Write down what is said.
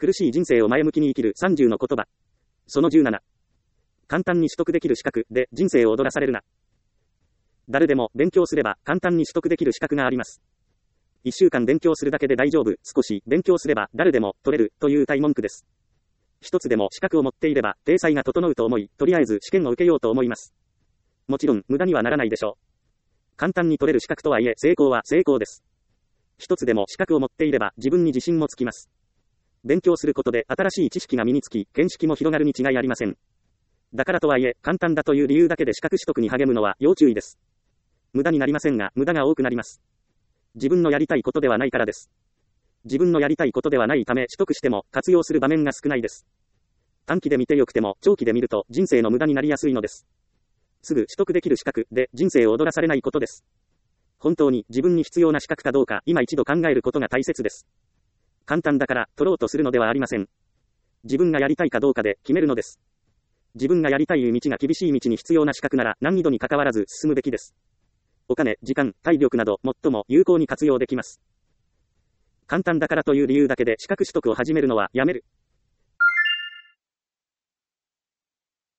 苦しい人生を前向きに生きる30の言葉。その17。簡単に取得できる資格で人生を踊らされるな。誰でも勉強すれば簡単に取得できる資格があります。1週間勉強するだけで大丈夫、少し勉強すれば誰でも取れるという歌い文句です。一つでも資格を持っていれば体裁が整うと思い、とりあえず試験を受けようと思います。もちろん無駄にはならないでしょう。簡単に取れる資格とはいえ成功は成功です。一つでも資格を持っていれば自分に自信もつきます。勉強することで新しい知識が身につき、見識も広がるに違いありません。だからとはいえ簡単だという理由だけで資格取得に励むのは要注意です。無駄になりませんが、無駄が多くなります。自分のやりたいことではないからです。自分のやりたいことではないため取得しても活用する場面が少ないです。短期で見てよくても長期で見ると人生の無駄になりやすいのです。すぐ取得できる資格で人生を踊らされないことです。本当に自分に必要な資格かどうか今一度考えることが大切です。簡単だから取ろうとするのではありません。自分がやりたいかどうかで決めるのです。自分がやりたい道が厳しい道に必要な資格なら難易度に関わらず進むべきです。お金、時間、体力など最も有効に活用できます。簡単だからという理由だけで資格取得を始めるのはやめる。